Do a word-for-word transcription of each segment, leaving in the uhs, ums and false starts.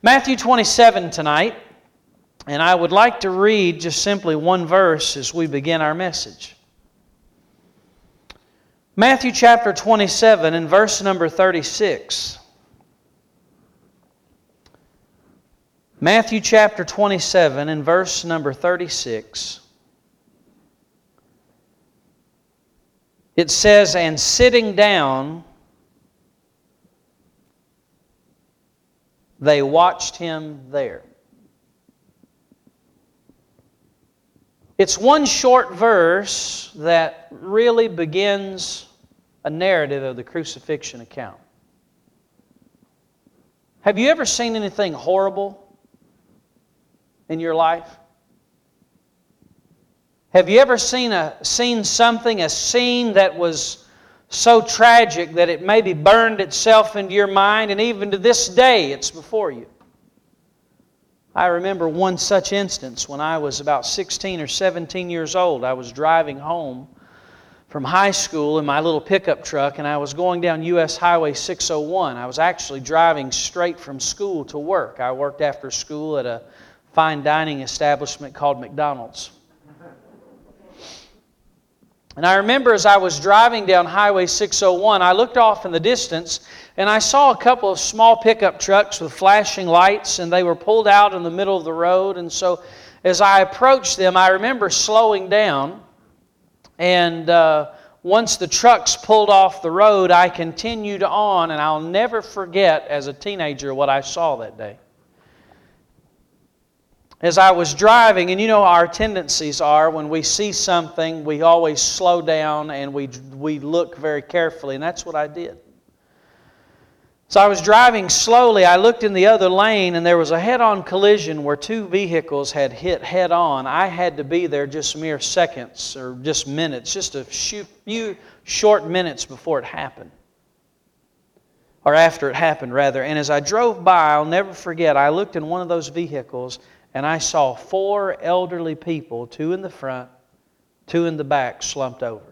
Matthew twenty-seven tonight, and I would like to read just simply one verse as we begin our message. Matthew chapter twenty-seven and verse number thirty-six. Matthew chapter twenty-seven and verse number thirty-six. It says, "And sitting down, they watched him there." It's one short verse that really begins a narrative of the crucifixion account. Have you ever seen anything horrible in your life? Have you ever seen a seen something, a scene that was so tragic that it maybe burned itself into your mind, and even to this day it's before you? I remember one such instance when I was about sixteen or seventeen years old. I was driving home from high school in my little pickup truck, and I was going down U S Highway six oh one. I was actually driving straight from school to work. I worked after school at a fine dining establishment called McDonald's. And I remember as I was driving down Highway six oh one, I looked off in the distance and I saw a couple of small pickup trucks with flashing lights, and they were pulled out in the middle of the road. And so as I approached them, I remember slowing down. And uh, once the trucks pulled off the road, I continued on, and I'll never forget as a teenager what I saw that day. As I was driving, and you know our tendencies are, when we see something, we always slow down and we, we look very carefully, and that's what I did. So I was driving slowly. I looked in the other lane, and there was a head-on collision where two vehicles had hit head-on. I had to be there just mere seconds, or just minutes, just a few short minutes before it happened. Or after it happened, rather. And as I drove by, I'll never forget, I looked in one of those vehicles, and I saw four elderly people, two in the front, two in the back, slumped over.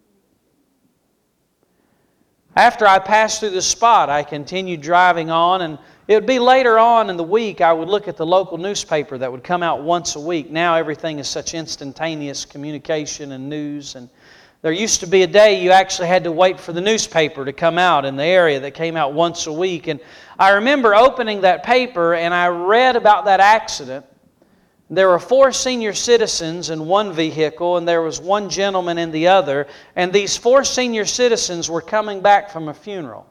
After I passed through the spot, I continued driving on, and it would be later on in the week I would look at the local newspaper that would come out once a week. Now everything is such instantaneous communication and news, and there used to be a day you actually had to wait for the newspaper to come out in the area that came out once a week. And I remember opening that paper, and I read about that accident. There were four senior citizens in one vehicle, and there was one gentleman in the other. And these four senior citizens were coming back from a funeral.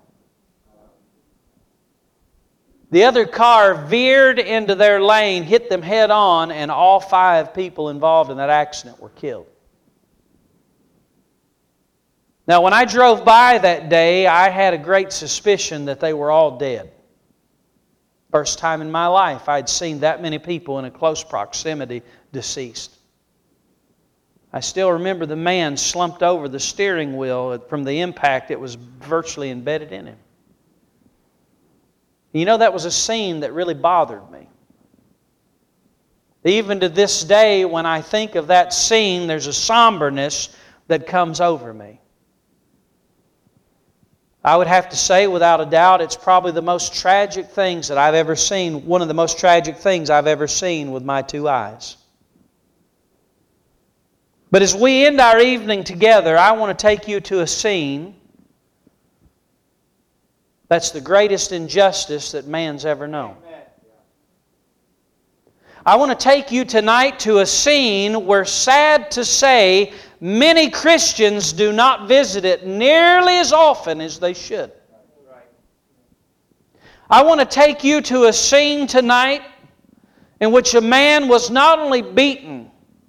The other car veered into their lane, hit them head on, and all five people involved in that accident were killed. Now, when I drove by that day, I had a great suspicion that they were all dead. First time in my life I'd seen that many people in a close proximity deceased. I still remember the man slumped over the steering wheel from the impact. It was virtually embedded in him. You know, that was a scene that really bothered me. Even to this day, when I think of that scene, there's a somberness that comes over me. I would have to say, without a doubt, it's probably the most tragic things that I've ever seen, one of the most tragic things I've ever seen with my two eyes. But as we end our evening together, I want to take you to a scene that's the greatest injustice that man's ever known. I want to take you tonight to a scene where, sad to say, many Christians do not visit it nearly as often as they should. I want to take you to a scene tonight in which a man was not only beaten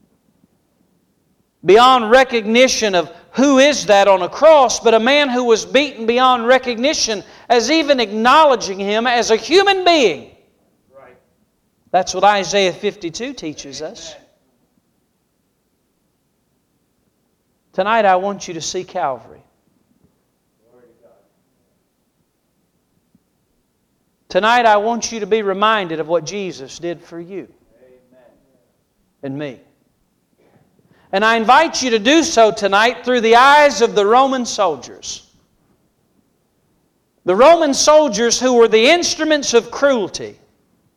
beyond recognition of who is that on a cross, but a man who was beaten beyond recognition as even acknowledging him as a human being. That's what Isaiah fifty-two teaches us. Tonight I want you to see Calvary. Tonight I want you to be reminded of what Jesus did for you and me. And I invite you to do so tonight through the eyes of the Roman soldiers. The Roman soldiers who were the instruments of cruelty.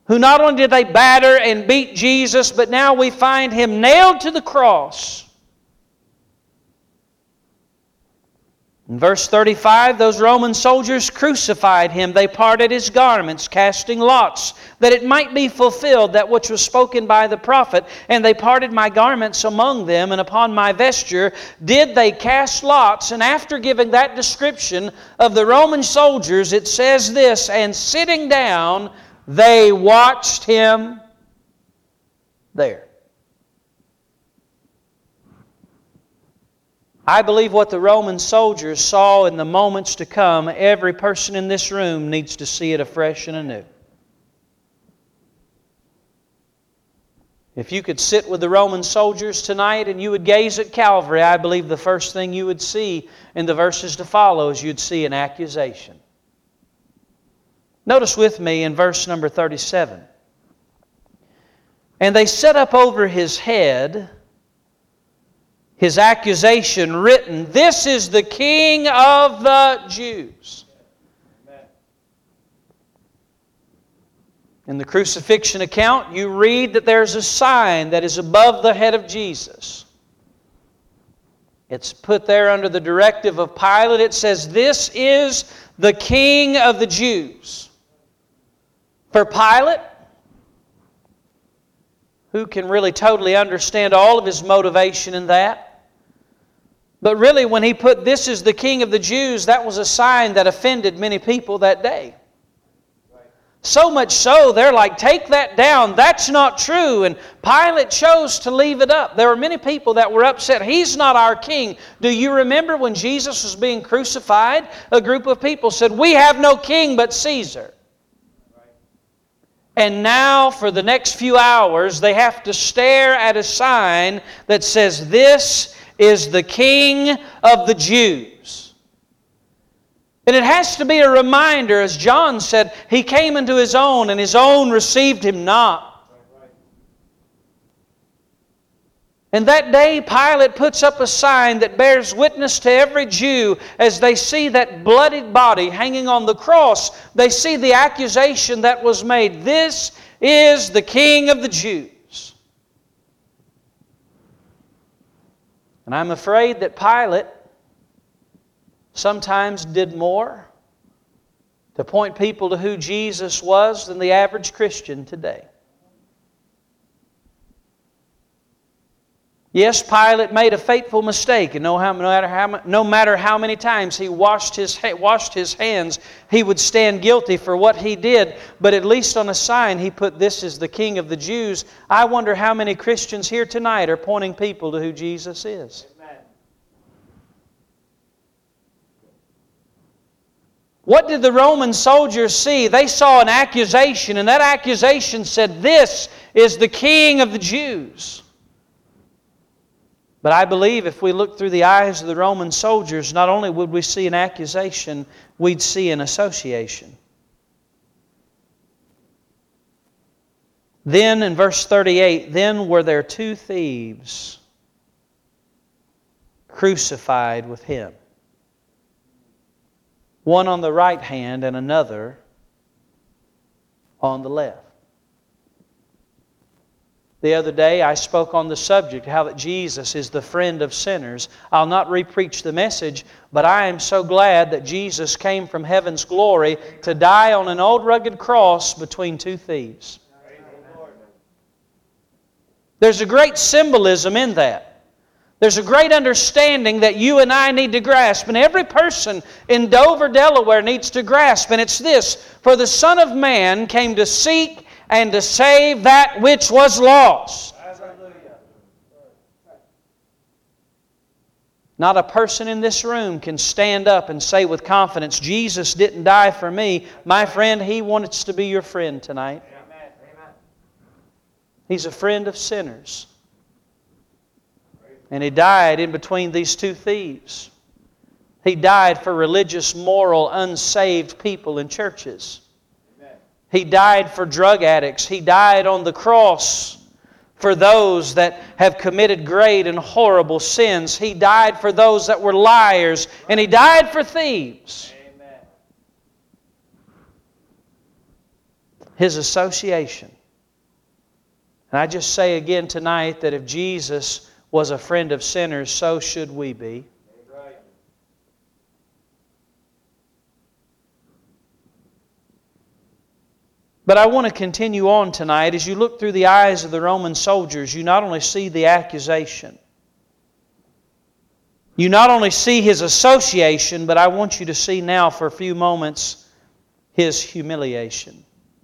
who not only did they batter and beat Jesus, but now we find Him nailed to the cross. In verse thirty-five, those Roman soldiers crucified Him. They parted His garments, casting lots, that it might be fulfilled that which was spoken by the prophet. And they parted my garments among them, and upon my vesture did they cast lots. And after giving that description of the Roman soldiers, it says this, and sitting down, they watched Him there. I believe what the Roman soldiers saw in the moments to come, every person in this room needs to see it afresh and anew. If you could sit with the Roman soldiers tonight and you would gaze at Calvary, I believe the first thing you would see in the verses to follow is you'd see an accusation. Notice with me in verse number thirty-seven. And they set up over His head His accusation written, "This is the King of the Jews." In the crucifixion account, you read that there's a sign that is above the head of Jesus. It's put there under the directive of Pilate. It says, "This is the King of the Jews." For Pilate, who can really totally understand all of his motivation in that? But really, when he put, "This is the King of the Jews," that was a sign that offended many people that day. So much so, they're like, "Take that down. That's not true." And Pilate chose to leave it up. There were many people that were upset. "He's not our king." Do you remember when Jesus was being crucified? A group of people said, "We have no king but Caesar." And now, for the next few hours, they have to stare at a sign that says, "This is the King of the Jews." And it has to be a reminder, as John said, He came into His own, and His own received Him not. And that day, Pilate puts up a sign that bears witness to every Jew as they see that bloodied body hanging on the cross. They see the accusation that was made, "This is the King of the Jews." And I'm afraid that Pilate sometimes did more to point people to who Jesus was than the average Christian today. Yes, Pilate made a fateful mistake, and no matter how, no matter how many times he washed his, washed his hands, he would stand guilty for what he did. But at least on a sign he put, "This is the King of the Jews." I wonder how many Christians here tonight are pointing people to who Jesus is. Amen. What did the Roman soldiers see? They saw an accusation, and that accusation said, "This is the King of the Jews." But I believe if we look through the eyes of the Roman soldiers, not only would we see an accusation, we'd see an association. Then in verse thirty-eight, "Then were there two thieves crucified with Him, one on the right hand and another on the left." The other day I spoke on the subject, how that Jesus is the friend of sinners. I'll not re-preach the message, but I am so glad that Jesus came from heaven's glory to die on an old rugged cross between two thieves. There's a great symbolism in that. There's a great understanding that you and I need to grasp, and every person in Dover, Delaware needs to grasp, and it's this: "For the Son of Man came to seek and to save that which was lost." Not a person in this room can stand up and say with confidence, "Jesus didn't die for me." My friend, He wants to be your friend tonight. He's a friend of sinners. And He died in between these two thieves. He died for religious, moral, unsaved people in churches. He died for drug addicts. He died on the cross for those that have committed great and horrible sins. He died for those that were liars. And He died for thieves. Amen. His association. And I just say again tonight that if Jesus was a friend of sinners, so should we be. But I want to continue on tonight. As you look through the eyes of the Roman soldiers, you not only see the accusation, you not only see his association, but I want you to see now for a few moments his humiliation.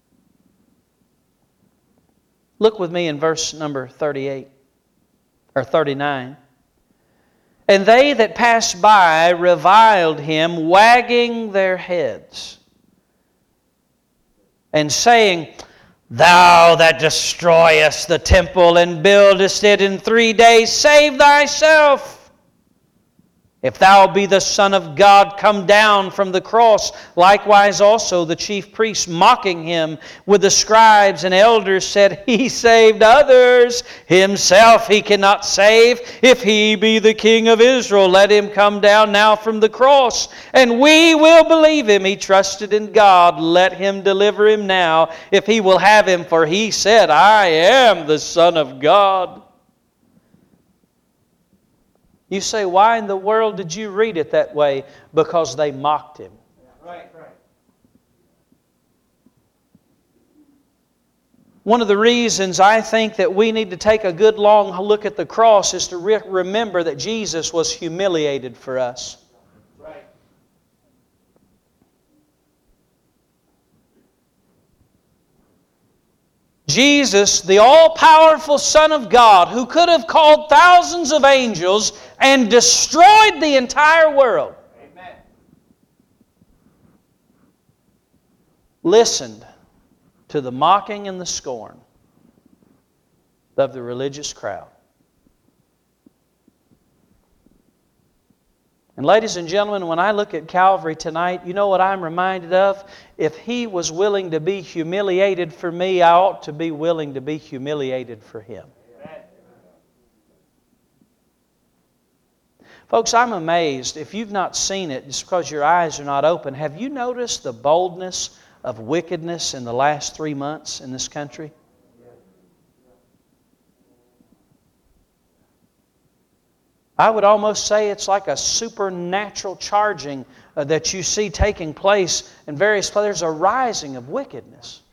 Look with me in verse number thirty-eight, or thirty-nine. And they that passed by reviled him, wagging their heads, and saying, Thou that destroyest the temple and buildest it in three days, save thyself. If thou be the Son of God, come down from the cross. Likewise also the chief priests, mocking him with the scribes and elders, said, He saved others, himself he cannot save. If he be the King of Israel, let him come down now from the cross, and we will believe him. He trusted in God, let him deliver him now, if he will have him. For he said, I am the Son of God. You say, why in the world did you read it that way? Because they mocked him. Right, right. One of the reasons I think that we need to take a good long look at the cross is to re- remember that Jesus was humiliated for us. Right. Jesus, the all-powerful Son of God, who could have called thousands of angels and destroyed the entire world, Amen. listened to the mocking and the scorn of the religious crowd. And ladies and gentlemen, when I look at Calvary tonight, you know what I'm reminded of? If He was willing to be humiliated for me, I ought to be willing to be humiliated for Him. Amen. Folks, I'm amazed. If you've not seen it, just because your eyes are not open, have you noticed the boldness of wickedness in the last three months in this country? I would almost say it's like a supernatural charging uh, that you see taking place in various places. There's a rising of wickedness.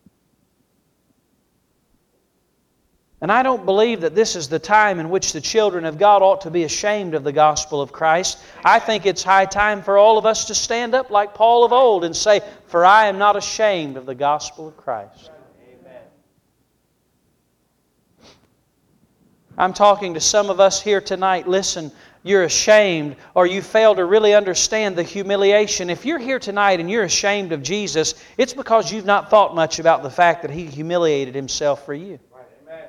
And I don't believe that this is the time in which the children of God ought to be ashamed of the gospel of Christ. I think it's high time for all of us to stand up like Paul of old and say, For I am not ashamed of the gospel of Christ. I'm talking to some of us here tonight. Listen, you're ashamed or you fail to really understand the humiliation. If you're here tonight and you're ashamed of Jesus, it's because you've not thought much about the fact that He humiliated Himself for you. Right. Amen.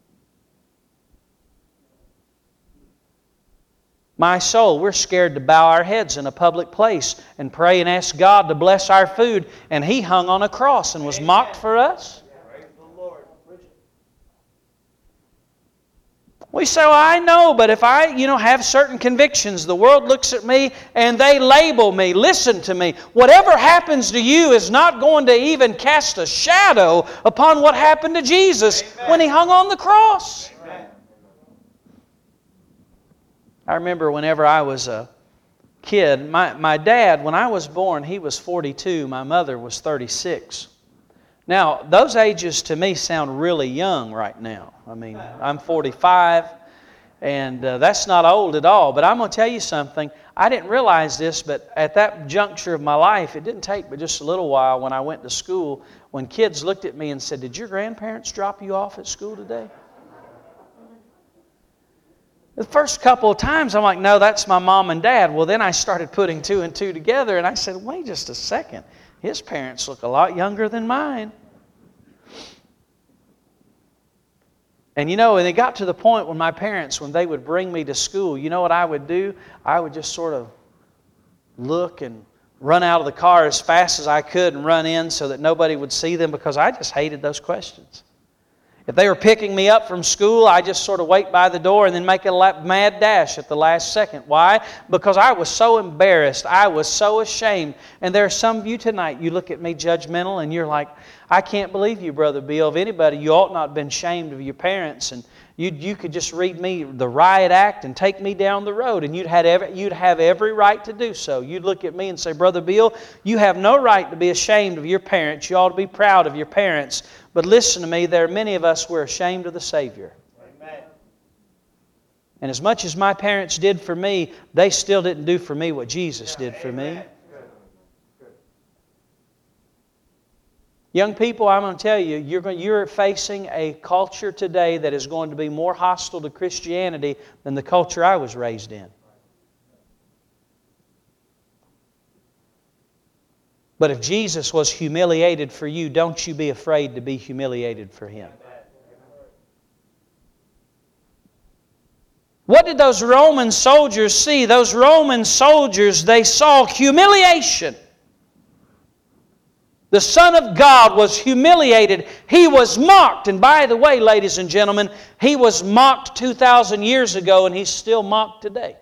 My soul, we're scared to bow our heads in a public place and pray and ask God to bless our food. And He hung on a cross and was mocked for us. We say, well, I know, but if I, you know, have certain convictions, the world looks at me and they label me. Listen to me. Whatever happens to you is not going to even cast a shadow upon what happened to Jesus Amen. When He hung on the cross. Amen. I remember whenever I was a kid, my, my dad, when I was born, he was forty-two. My mother was thirty-six. Now, those ages to me sound really young right now. I mean, I'm forty-five, and uh, that's not old at all. But I'm going to tell you something. I didn't realize this, but at that juncture of my life, it didn't take but just a little while when I went to school, when kids looked at me and said, Did your grandparents drop you off at school today? The first couple of times, I'm like, no, that's my mom and dad. Well, then I started putting two and two together, and I said, wait just a second. His parents look a lot younger than mine. And you know, and it got to the point when my parents, when they would bring me to school, you know what I would do? I would just sort of look and run out of the car as fast as I could and run in so that nobody would see them, because I just hated those questions. If they were picking me up from school, I just sort of wait by the door and then make a mad dash at the last second. Why? Because I was so embarrassed. I was so ashamed. And there are some of you tonight, you look at me judgmental and you're like, I can't believe you, Brother Bill. If anybody, you ought not have been ashamed of your parents. And you, you could just read me the riot act and take me down the road. And you'd, had every, you'd have every right to do so. You'd look at me and say, Brother Bill, you have no right to be ashamed of your parents. You ought to be proud of your parents. But listen to me, there are many of us who are ashamed of the Savior. Amen. And as much as my parents did for me, they still didn't do for me what Jesus did for me. Young people, I'm going to tell you, you're, going, you're facing a culture today that is going to be more hostile to Christianity than the culture I was raised in. But if Jesus was humiliated for you, don't you be afraid to be humiliated for Him. What did those Roman soldiers see? Those Roman soldiers, they saw humiliation. The Son of God was humiliated. He was mocked. And by the way, ladies and gentlemen, He was mocked two thousand years ago and He's still mocked today.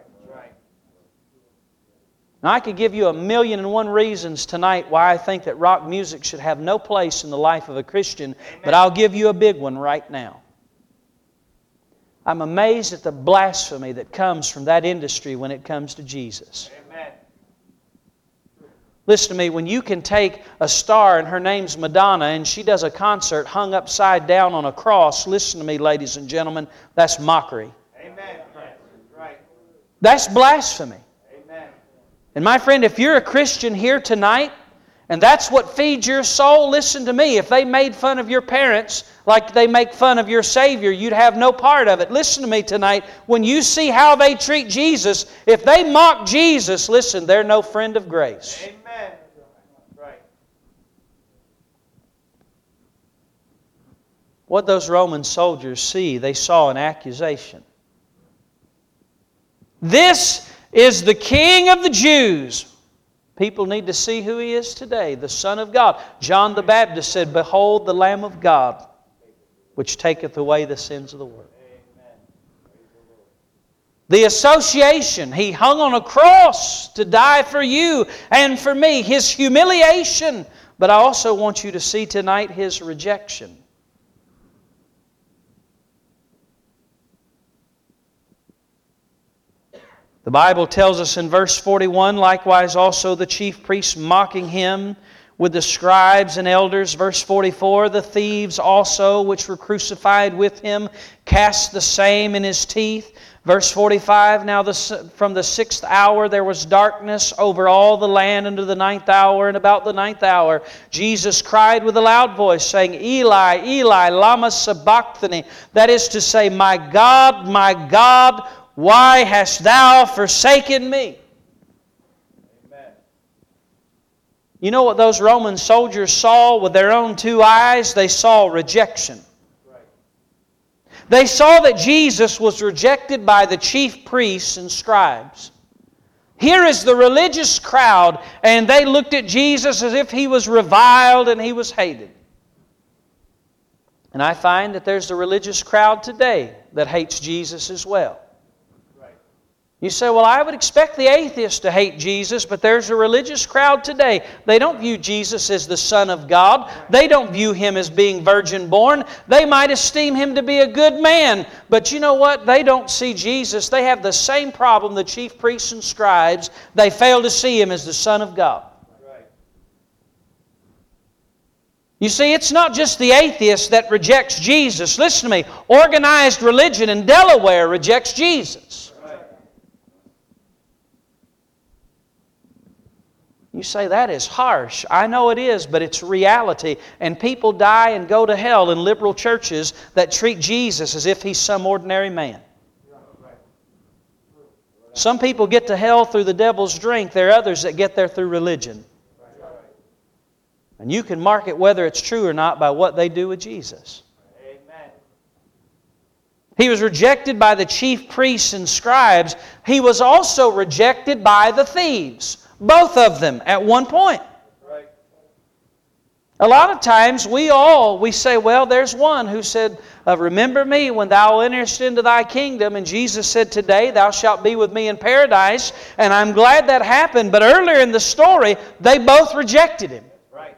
Now, I could give you a million and one reasons tonight why I think that rock music should have no place in the life of a Christian, Amen. But I'll give you a big one right now. I'm amazed at the blasphemy that comes from that industry when it comes to Jesus. Amen. Listen to me, when you can take a star and her name's Madonna and she does a concert hung upside down on a cross, listen to me, ladies and gentlemen, that's mockery. Amen. Right. That's blasphemy. And my friend, if you're a Christian here tonight, and that's what feeds your soul, listen to me. If they made fun of your parents like they make fun of your Savior, you'd have no part of it. Listen to me tonight. When you see how they treat Jesus, if they mock Jesus, listen, they're no friend of grace. Amen. Right. What those Roman soldiers see, they saw an accusation. This is the King of the Jews. People need to see who He is today, the Son of God. John the Baptist said, Behold the Lamb of God, which taketh away the sins of the world. The association, He hung on a cross to die for you and for me. His humiliation. But I also want you to see tonight His rejection. The Bible tells us in verse forty-one, likewise also the chief priests mocking Him with the scribes and elders. Verse forty-four, the thieves also which were crucified with Him cast the same in His teeth. Verse forty-five, now the, from the sixth hour there was darkness over all the land unto the ninth hour, and about the ninth hour Jesus cried with a loud voice, saying, Eli, Eli, lama sabachthani. That is to say, My God, my God, why hast Thou forsaken me? Amen. You know what those Roman soldiers saw with their own two eyes? They saw rejection. Right. They saw that Jesus was rejected by the chief priests and scribes. Here is the religious crowd, and they looked at Jesus as if He was reviled and He was hated. And I find that there's a religious crowd today that hates Jesus as well. You say, well, I would expect the atheist to hate Jesus, but there's a religious crowd today. They don't view Jesus as the Son of God. They don't view Him as being virgin born. They might esteem Him to be a good man. But you know what? They don't see Jesus. They have the same problem, the chief priests and scribes. They fail to see Him as the Son of God. You see, it's not just the atheist that rejects Jesus. Listen to me. Organized religion in Delaware rejects Jesus. You say, that is harsh. I know it is, but it's reality. And people die and go to hell in liberal churches that treat Jesus as if He's some ordinary man. Some people get to hell through the devil's drink. There are others that get there through religion. And you can mark it whether it's true or not by what they do with Jesus. Amen. He was rejected by the chief priests and scribes. He was also rejected by the thieves. Both of them at one point. Right. A lot of times we all, we say, well, there's one who said, uh, remember me when thou enterest into thy kingdom. And Jesus said, today thou shalt be with me in paradise. And I'm glad that happened. But earlier in the story, they both rejected Him. Right.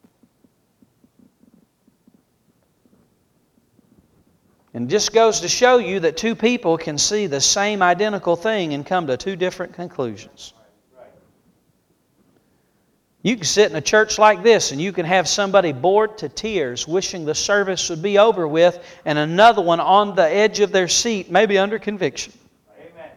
And it just goes to show you that two people can see the same identical thing and come to two different conclusions. You can sit in a church like this and you can have somebody bored to tears wishing the service would be over with, and another one on the edge of their seat, maybe under conviction. Amen.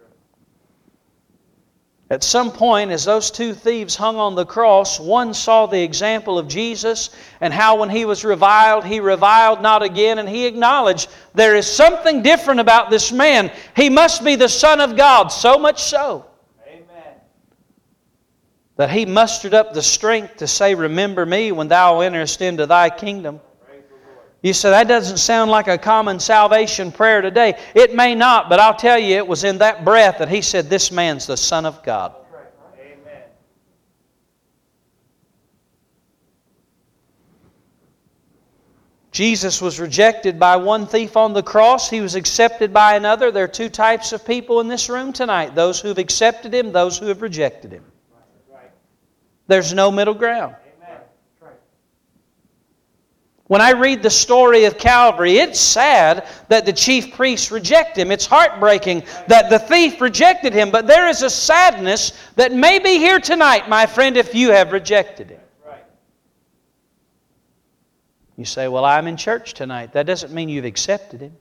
At some point, as those two thieves hung on the cross, one saw the example of Jesus and how when He was reviled, He reviled not again, and he acknowledged there is something different about this man. He must be the Son of God, so much so that he mustered up the strength to say, remember me when thou enterest into thy kingdom. You say, that doesn't sound like a common salvation prayer today. It may not, but I'll tell you, it was in that breath that he said, this man's the Son of God. Amen. Jesus was rejected by one thief on the cross. He was accepted by another. There are two types of people in this room tonight. Those who have accepted Him, those who have rejected Him. There's no middle ground. Amen. When I read the story of Calvary, it's sad that the chief priests reject Him. It's heartbreaking that the thief rejected Him. But there is a sadness that may be here tonight, my friend, if you have rejected Him. Right. You say, well, I'm in church tonight. That doesn't mean you've accepted Him.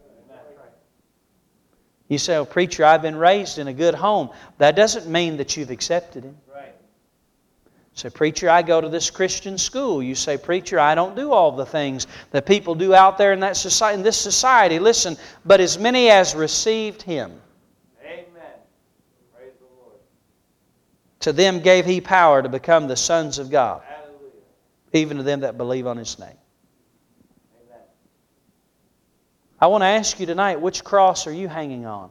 You say, well, preacher, I've been raised in a good home. That doesn't mean that you've accepted Him. Say, preacher, I go to this Christian school. You say, preacher, I don't do all the things that people do out there in that society, in this society. Listen, but as many as received Him, Amen. Praise the Lord. to them gave He power to become the sons of God, Hallelujah. even to them that believe on His name. Amen. I want to ask you tonight, which cross are you hanging on?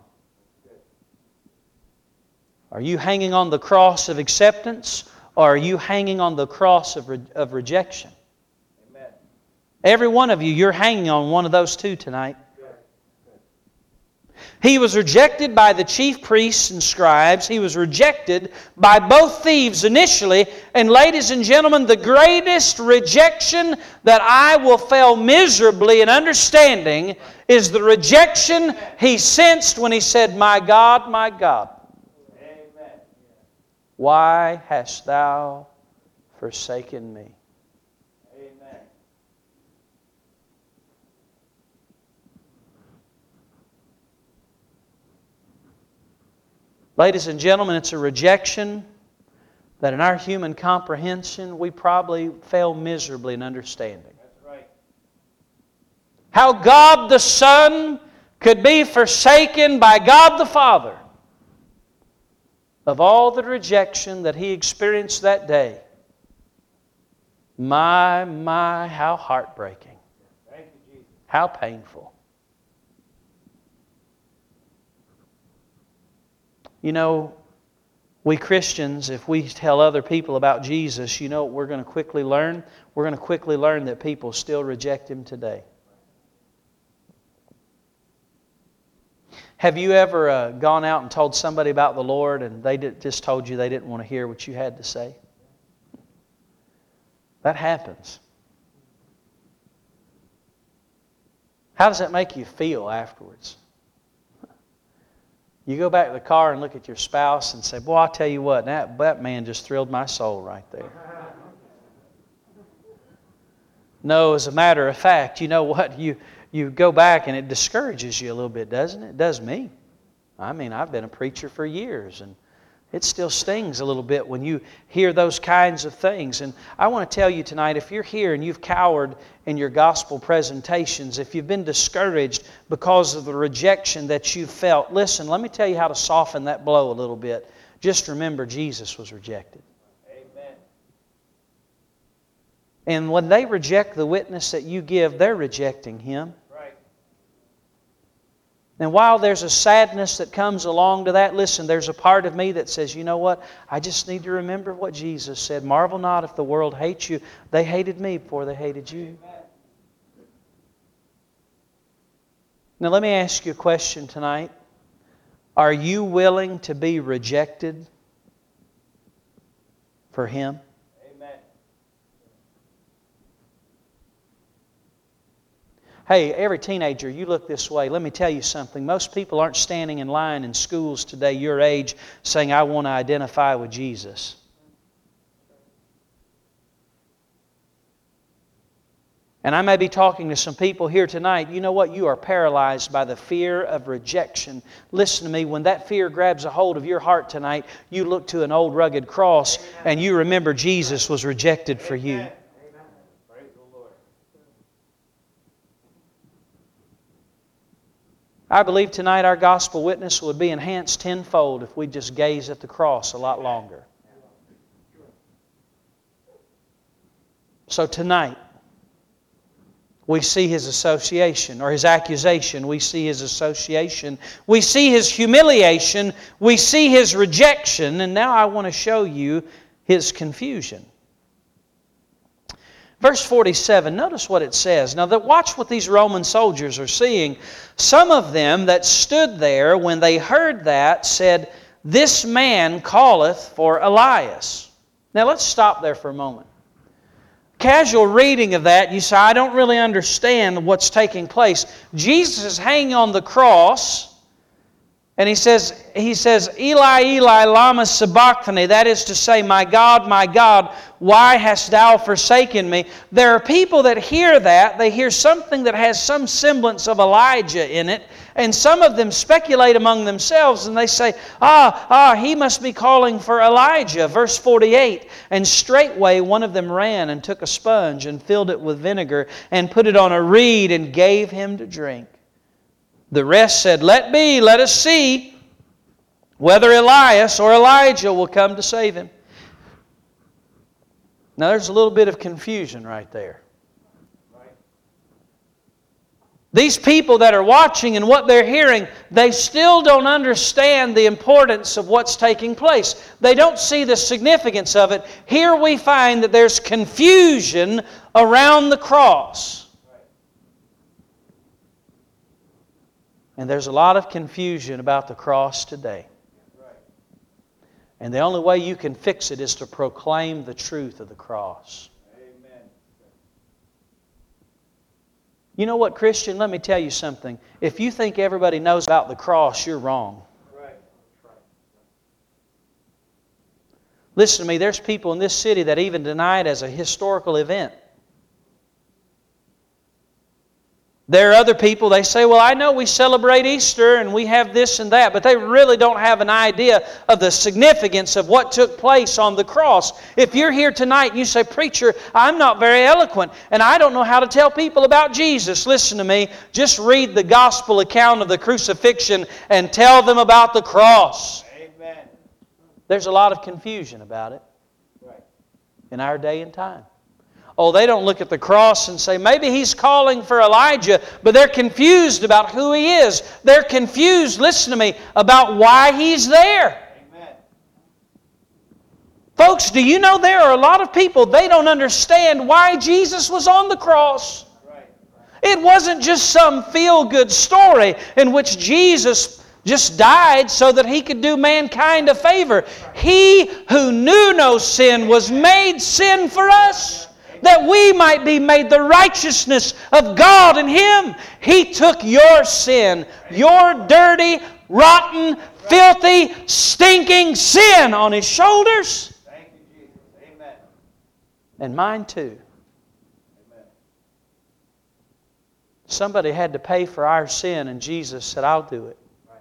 Are you hanging on the cross of acceptance? Or are you hanging on the cross of, re- of rejection? Amen. Every one of you, you're hanging on one of those two tonight. He was rejected by the chief priests and scribes. He was rejected by both thieves initially. And ladies and gentlemen, the greatest rejection that I will fail miserably in understanding is the rejection he sensed when he said, my God, my God, why hast Thou forsaken me? Amen. Ladies and gentlemen, it's a rejection that in our human comprehension we probably fail miserably in understanding. That's right. How God the Son could be forsaken by God the Father. Of all the rejection that He experienced that day, my, my, how heartbreaking. Thank you, Jesus. How painful. You know, we Christians, if we tell other people about Jesus, you know what we're going to quickly learn? We're going to quickly learn that people still reject Him today. Have you ever uh, gone out and told somebody about the Lord and they did, just told you they didn't want to hear what you had to say? That happens. How does that make you feel afterwards? You go back to the car and look at your spouse and say, boy, I'll tell you what, that, that man just thrilled my soul right there. No, as a matter of fact, you know what? You... You go back and it discourages you a little bit, doesn't it? It does me. I mean, I've been a preacher for years, and it still stings a little bit when you hear those kinds of things. And I want to tell you tonight, if you're here and you've cowered in your gospel presentations, if you've been discouraged because of the rejection that you've felt, listen, let me tell you how to soften that blow a little bit. Just remember, Jesus was rejected. Amen. And when they reject the witness that you give, they're rejecting Him. Right. And while there's a sadness that comes along to that, listen, there's a part of me that says, you know what? I just need to remember what Jesus said. Marvel not if the world hates you. They hated me before they hated you. Now let me ask you a question tonight. Are you willing to be rejected for Him? Hey, every teenager, you look this way. Let me tell you something. Most people aren't standing in line in schools today, your age, saying, I want to identify with Jesus. And I may be talking to some people here tonight. You know what? You are paralyzed by the fear of rejection. Listen to me. When that fear grabs a hold of your heart tonight, you look to an old rugged cross and you remember Jesus was rejected for you. I believe tonight our gospel witness would be enhanced tenfold if we just gaze at the cross a lot longer. So tonight, we see His association, or His accusation. We see His association. We see His humiliation. We see His rejection. And now I want to show you His confusion. Verse forty-seven, notice what it says. Now, that watch what these Roman soldiers are seeing. Some of them that stood there, when they heard that, said, This man calleth for Elias. Now, let's stop there for a moment. Casual reading of that, you say, I don't really understand what's taking place. Jesus is hanging on the cross, and he says, he says, Eli, Eli, lama sabachthani. That is to say, my God, my God, why hast thou forsaken me? There are people that hear that. They hear something that has some semblance of Elijah in it. And some of them speculate among themselves and they say, ah, ah, he must be calling for Elijah. Verse forty-eight, and straightway one of them ran and took a sponge and filled it with vinegar and put it on a reed and gave him to drink. The rest said, Let be, let us see whether Elias or Elijah will come to save him. Now there's a little bit of confusion right there. These people that are watching and what they're hearing, they still don't understand the importance of what's taking place. They don't see the significance of it. Here we find that there's confusion around the cross. And there's a lot of confusion about the cross today. And the only way you can fix it is to proclaim the truth of the cross. Amen. You know what, Christian? Let me tell you something. If you think everybody knows about the cross, you're wrong. Right. Listen to me, there's people in this city that even deny it as a historical event. There are other people, they say, well, I know we celebrate Easter and we have this and that, but they really don't have an idea of the significance of what took place on the cross. If you're here tonight and you say, Preacher, I'm not very eloquent and I don't know how to tell people about Jesus, listen to me, just read the gospel account of the crucifixion and tell them about the cross. Amen. There's a lot of confusion about it in our day and time. Oh, they don't look at the cross and say, maybe he's calling for Elijah, but they're confused about who he is. They're confused, listen to me, about why he's there. Amen. Folks, do you know there are a lot of people, they don't understand why Jesus was on the cross. Right. It wasn't just some feel-good story in which Jesus just died so that He could do mankind a favor. He who knew no sin was made sin for us, that we might be made the righteousness of God in Him. He took your sin, your dirty, rotten, filthy, stinking sin on His shoulders. Thank you, Jesus. Amen. And mine too. Amen. Somebody had to pay for our sin, and Jesus said, I'll do it. Right.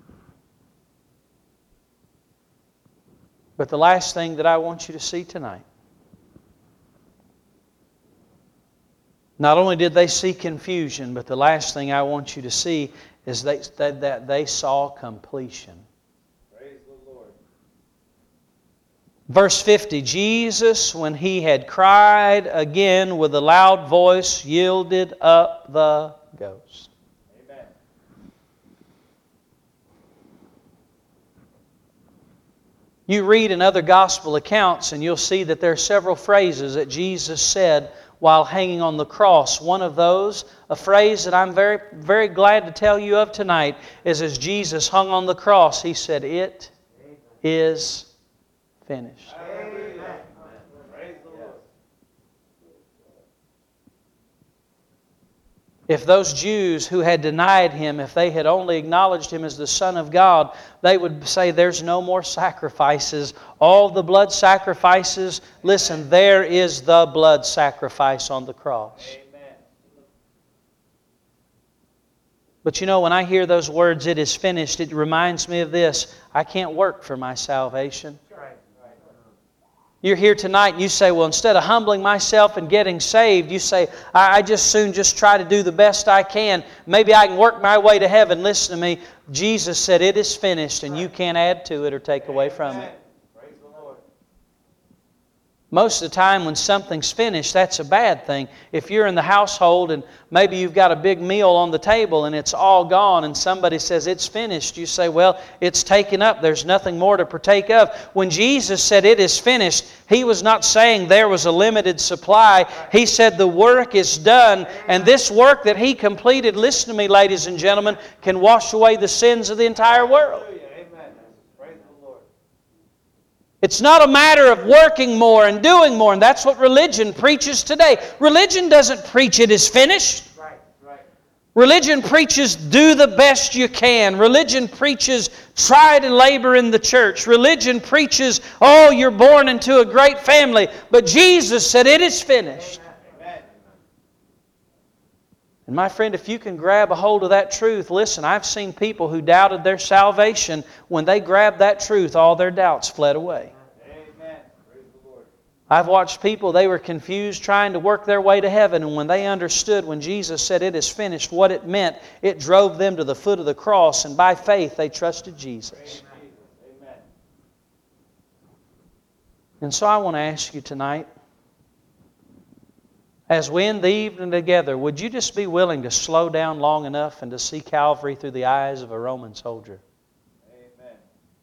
But the last thing that I want you to see tonight, not only did they see confusion, but the last thing I want you to see is they, that, that they saw completion. Praise the Lord. Verse fifty, Jesus, when He had cried again with a loud voice, yielded up the ghost. Amen. You read in other gospel accounts and you'll see that there are several phrases that Jesus said while hanging on the cross. One of those, a phrase that I'm very, very glad to tell you of tonight, is as Jesus hung on the cross, He said, "It is finished." If those Jews who had denied Him, if they had only acknowledged Him as the Son of God, they would say, "There's no more sacrifices. All the blood sacrifices." Listen, there is the blood sacrifice on the cross. Amen. But you know, when I hear those words, "It is finished," it reminds me of this. I can't work for my salvation. You're here tonight and you say, well, instead of humbling myself and getting saved, you say, I, I just soon just try to do the best I can. Maybe I can work my way to heaven. Listen to me. Jesus said, "It is finished," and you can't add to it or take away from it. Praise the Lord. Most of the time when something's finished, that's a bad thing. If you're in the household and maybe you've got a big meal on the table and it's all gone and somebody says it's finished, you say, well, it's taken up. There's nothing more to partake of. When Jesus said it is finished, He was not saying there was a limited supply. He said the work is done, and this work that He completed, listen to me, ladies and gentlemen, can wash away the sins of the entire world. It's not a matter of working more and doing more, and that's what religion preaches today. Religion doesn't preach it is finished. Right, right. Religion preaches do the best you can. Religion preaches try to labor in the church. Religion preaches, oh, you're born into a great family. But Jesus said it is finished. Amen. And my friend, if you can grab a hold of that truth, listen, I've seen people who doubted their salvation. When they grabbed that truth, all their doubts fled away. Amen. Praise the Lord. I've watched people, they were confused trying to work their way to heaven, and when they understood when Jesus said it is finished, what it meant, it drove them to the foot of the cross, and by faith they trusted Jesus. Amen. And so I want to ask you tonight, as we end the evening together, would you just be willing to slow down long enough and to see Calvary through the eyes of a Roman soldier? Amen.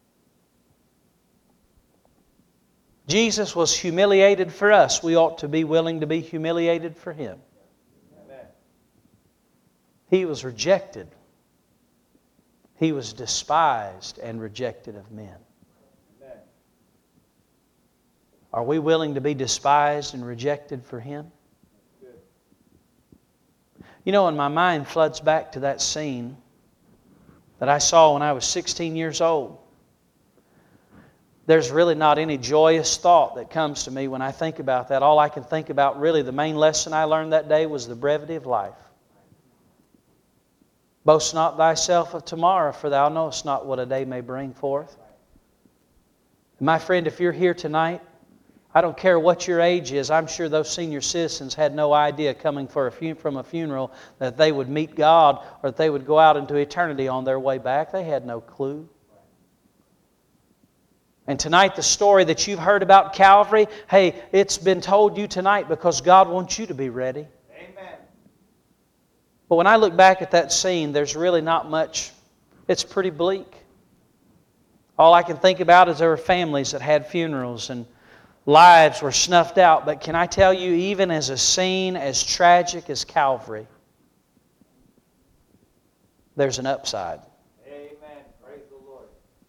Jesus was humiliated for us. We ought to be willing to be humiliated for Him. Amen. He was rejected. He was despised and rejected of men. Amen. Are we willing to be despised and rejected for Him? Good. You know, and my mind floods back to that scene that I saw when I was sixteen years old. There's really not any joyous thought that comes to me when I think about that. All I can think about, really, the main lesson I learned that day was the brevity of life. Boast not thyself of tomorrow, for thou knowest not what a day may bring forth. And my friend, if you're here tonight, I don't care what your age is. I'm sure those senior citizens had no idea coming for a fun- from a funeral that they would meet God or that they would go out into eternity on their way back. They had no clue. And tonight, the story that you've heard about Calvary, hey, it's been told you tonight because God wants you to be ready. Amen. But when I look back at that scene, there's really not much. It's pretty bleak. All I can think about is there were families that had funerals and lives were snuffed out. But can I tell you, even as a scene as tragic as Calvary, there's an upside. Amen. Praise the Lord.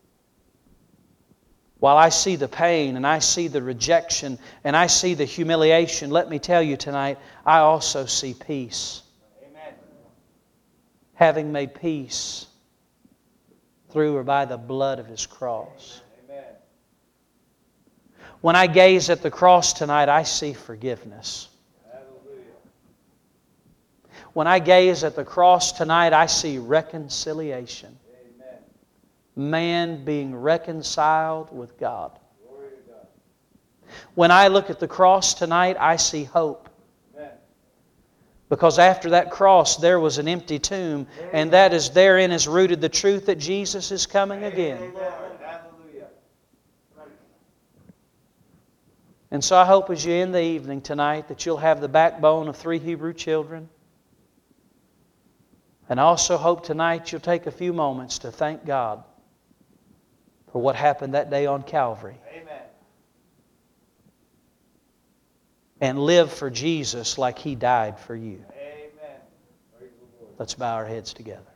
While I see the pain and I see the rejection and I see the humiliation, let me tell you tonight, I also see peace. Amen. Having made peace through or by the blood of His cross. Amen. When I gaze at the cross tonight, I see forgiveness. Hallelujah. When I gaze at the cross tonight, I see reconciliation. Amen. Man being reconciled with God. Glory to God. When I look at the cross tonight, I see hope. Amen. Because after that cross, there was an empty tomb, and that is therein is rooted the truth that Jesus is coming again. Amen. Hallelujah. And so I hope as you end the evening tonight that you'll have the backbone of three Hebrew children. And I also hope tonight you'll take a few moments to thank God for what happened that day on Calvary. Amen. And live for Jesus like He died for you. Amen. Praise the Lord. Let's bow our heads together.